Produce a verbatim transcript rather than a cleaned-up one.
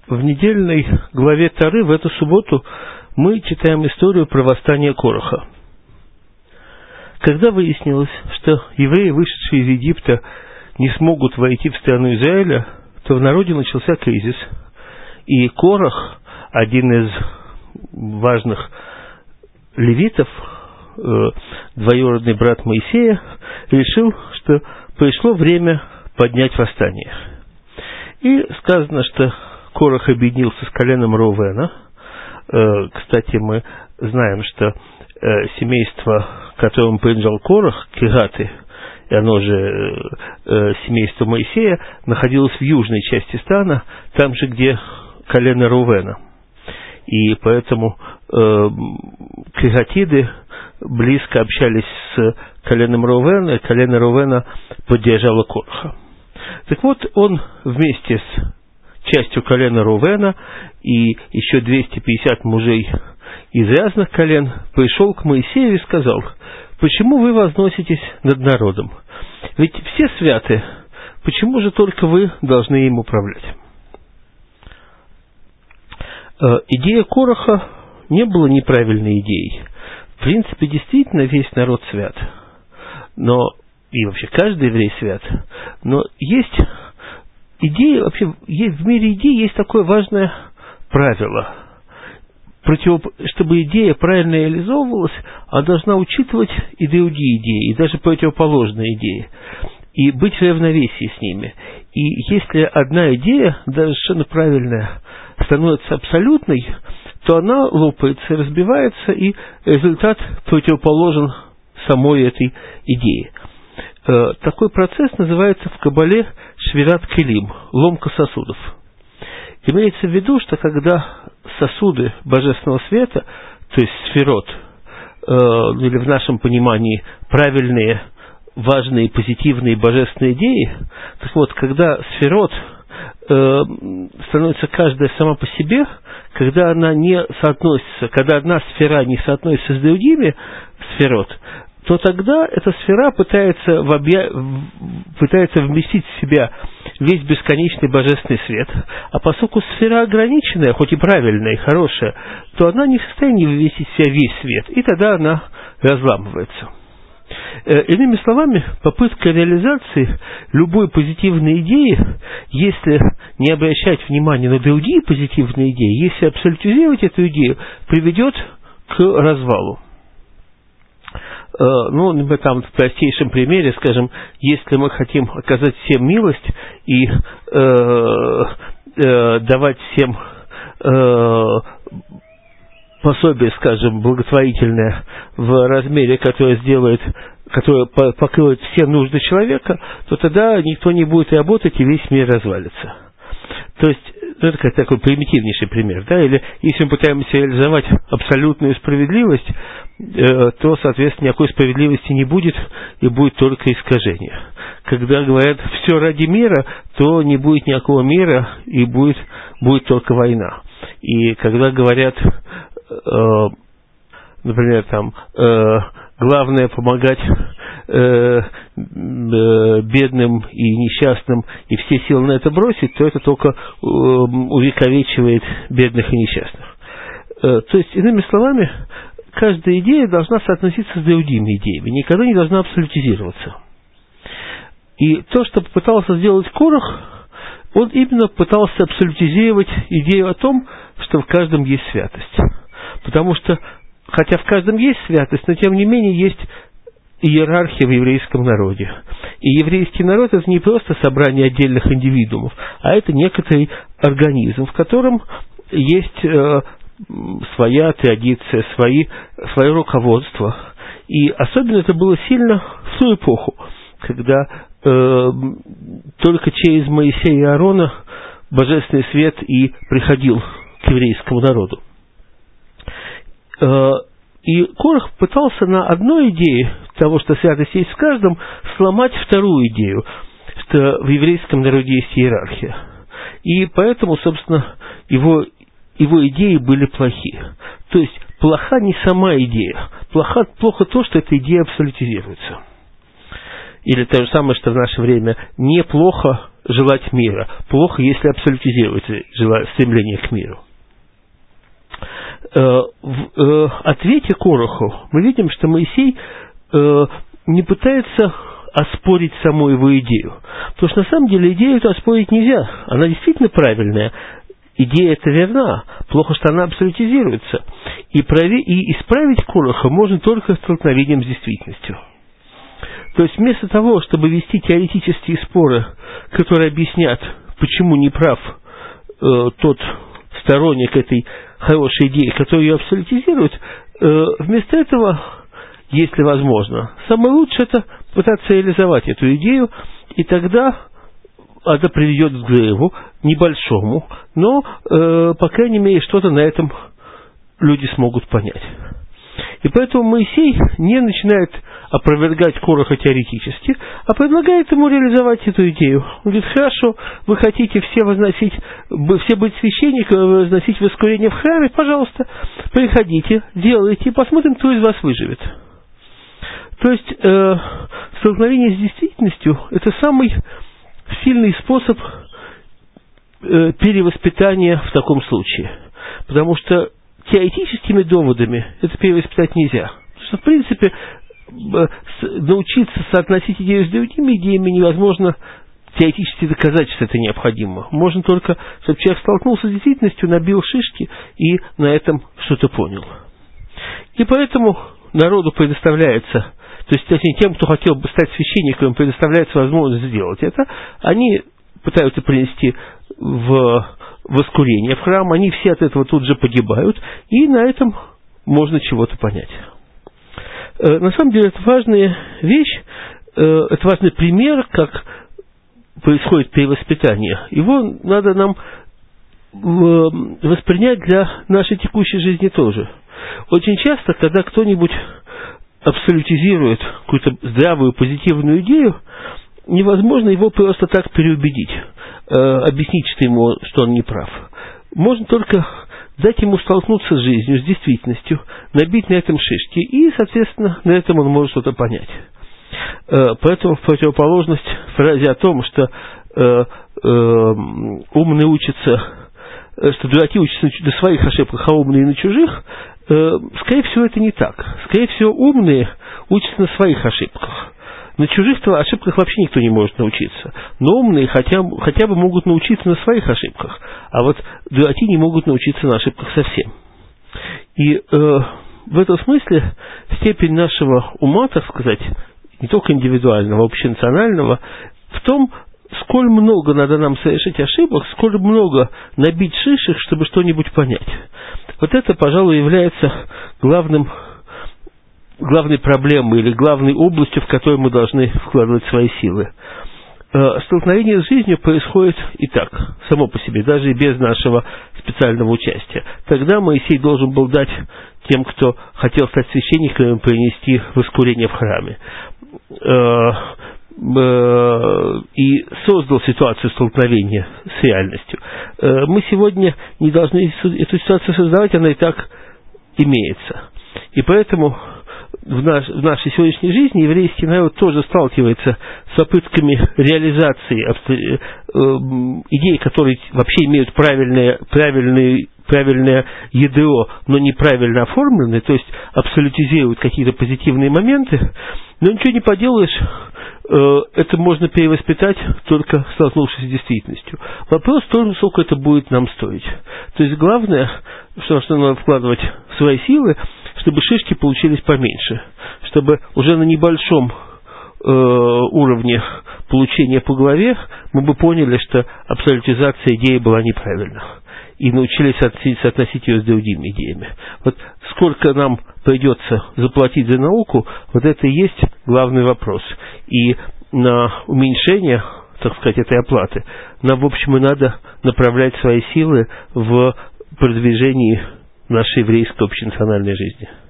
В недельной главе Торы в эту субботу мы читаем историю про восстание Кораха. Когда выяснилось, что евреи, вышедшие из Египта, не смогут войти в страну Израиля, то в народе начался кризис. И Корах, один из важных левитов, двоюродный брат Моисея, решил, что пришло время поднять восстание. И сказано, что Корах объединился с коленом Рувена. Кстати, мы знаем, что семейство, которому принадлежал Корах, Кегаты, и оно же семейство Моисея, находилось в южной части стана, там же, где колено Рувена. И поэтому э, кегатиды близко общались с коленом Рувена, и колено Рувена поддержало Кораха. Так вот, он вместе с частью колена Рувена и еще двести пятьдесят мужей из разных колен пришел к Моисею и сказал: «Почему вы возноситесь над народом? Ведь все святы, почему же только вы должны им управлять?» Идея Кораха не была неправильной идеей. В принципе, действительно, весь народ свят. Но, и вообще каждый еврей свят. Но есть идея, вообще есть, в мире идей есть такое важное правило. Против, чтобы идея правильно реализовывалась, она должна учитывать и другие идеи, и даже противоположные идеи, и быть в равновесии с ними. И если одна идея, даже совершенно правильная, становится абсолютной, то она лопается, разбивается, и результат противоположен самой этой идее. Э, такой процесс называется в Кабале швират келим, ломка сосудов. Имеется в виду, что когда сосуды божественного света, то есть сферот, э, или в нашем понимании правильные, важные, позитивные божественные идеи, так вот, когда сферот э, становится каждая сама по себе, когда она не соотносится, когда одна сфера не соотносится с другими сферот, то тогда эта сфера пытается, в объя... пытается вместить в себя весь бесконечный божественный свет. А поскольку сфера ограниченная, хоть и правильная, и хорошая, то она не в состоянии вместить в себя весь свет, и тогда она разламывается. Иными словами, попытка реализации любой позитивной идеи, если не обращать внимания на другие позитивные идеи, если абсолютизировать эту идею, приведет к развалу. Ну, например, там в простейшем примере, скажем, если мы хотим оказать всем милость и э, э, давать всем э, пособие, скажем, благотворительное в размере, которое сделает, которое покроет все нужды человека, то тогда никто не будет работать, и весь мир развалится. То есть, ну, это такой примитивнейший пример, да, или если мы пытаемся реализовать абсолютную справедливость, э, то, соответственно, никакой справедливости не будет, и будет только искажение. Когда говорят «все ради мира», то не будет никакого мира, и будет, будет только война. И когда говорят, э, например, там, э, главное помогать э, э, бедным и несчастным, и все силы на это бросить, то это только э, увековечивает бедных и несчастных. Э, то есть, иными словами, каждая идея должна соотноситься с другими идеями, никогда не должна абсолютизироваться. И то, что попытался сделать Корах, он именно пытался абсолютизировать идею о том, что в каждом есть святость. Потому что, хотя в каждом есть святость, но тем не менее есть иерархия в еврейском народе. И еврейский народ — это не просто собрание отдельных индивидуумов, а это некоторый организм, в котором есть э, своя традиция, свои, свое руководство. И особенно это было сильно в ту эпоху, когда э, только через Моисея и Аарона божественный свет и приходил к еврейскому народу. Э, И Корах пытался на одной идее того, что святость есть в каждом, сломать вторую идею, что в еврейском народе есть иерархия. И поэтому, собственно, его, его идеи были плохи. То есть, плоха не сама идея, плохо, плохо то, что эта идея абсолютизируется. Или то же самое, что в наше время неплохо желать мира. Плохо, если абсолютизируется стремление к миру. В ответе Кораху мы видим, что Моисей не пытается оспорить саму его идею. Потому что на самом деле идею эту оспорить нельзя. Она действительно правильная. Идея эта верна. Плохо, что она абсолютизируется. И, прови- и исправить Кораха можно только столкновением с действительностью. То есть вместо того, чтобы вести теоретические споры, которые объяснят, почему не прав э, тот сторонник этой хорошей идеи, который ее абсолютизирует, э, вместо этого, если возможно, самое лучшее это пытаться реализовать эту идею, и тогда это приведет к взрыву, небольшому, но, э, по крайней мере, что-то на этом люди смогут понять. И поэтому Моисей не начинает опровергать Кораха теоретически, а предлагает ему реализовать эту идею. Он говорит: хорошо, вы хотите все возносить, все быть священниками, возносить воскурение в храме, пожалуйста, приходите, делайте, посмотрим, кто из вас выживет. То есть э, столкновение с действительностью – это самый сильный способ э, перевоспитания в таком случае. Потому что теоретическими доводами это перевоспитать нельзя. Потому что, в принципе, э, с, научиться соотносить идею с другими идеями невозможно теоретически доказать, что это необходимо. Можно только, чтобы человек столкнулся с действительностью, набил шишки и на этом что-то понял. И поэтому народу предоставляется, то есть, точнее, тем, кто хотел бы стать священником, предоставляется возможность сделать это. Они пытаются принести в воскурение в храм, они все от этого тут же погибают, и на этом можно чего-то понять. Э, на самом деле, это важная вещь, э, это важный пример, как происходит перевоспитание. Его надо нам воспринять для нашей текущей жизни тоже. Очень часто, когда кто-нибудь абсолютизирует какую-то здравую, позитивную идею, невозможно его просто так переубедить, э, объяснить, что, ему, что он не прав. Можно только дать ему столкнуться с жизнью, с действительностью, набить на этом шишки, и, соответственно, на этом он может что-то понять. Э, поэтому в противоположность фразе о том, что э, э, умные учатся, что дураки учатся на своих ошибках, а умные на чужих, э, скорее всего, это не так. Скорее всего, умные учатся на своих ошибках. На чужих-то ошибках вообще никто не может научиться. Но умные хотя, хотя бы могут научиться на своих ошибках, а вот дураки не могут научиться на ошибках совсем. И э, в этом смысле степень нашего ума, так сказать, не только индивидуального, а общенационального, в том, сколь много надо нам совершить ошибок, сколь много набить шишек, чтобы что-нибудь понять. Вот это, пожалуй, является главным, главной проблемой или главной областью, в которой мы должны вкладывать свои силы. Столкновение с жизнью происходит и так, само по себе, даже и без нашего специального участия. Тогда Моисей должен был дать тем, кто хотел стать священником, принести воскурение в храме. И создал ситуацию столкновения с реальностью. Мы сегодня не должны эту ситуацию создавать, она и так имеется. И поэтому в, наш, в нашей сегодняшней жизни еврейский народ тоже сталкивается с попытками реализации идей, которые вообще имеют правильное, правильное, правильное ядро, но неправильно оформленное, то есть абсолютизируют какие-то позитивные моменты, но ничего не поделаешь, это можно перевоспитать, только столкнувшись с действительностью. Вопрос в том, сколько это будет нам стоить. То есть главное, что, что надо вкладывать в свои силы, чтобы шишки получились поменьше, чтобы уже на небольшом э, уровне получения по голове мы бы поняли, что абсолютизация идеи была неправильна, и научились соотносить ее с другими идеями. Вот сколько нам придется заплатить за науку, вот это и есть главный вопрос. И на уменьшение, так сказать, этой оплаты нам, в общем, и надо направлять свои силы в продвижении нашей еврейской общенациональной жизни.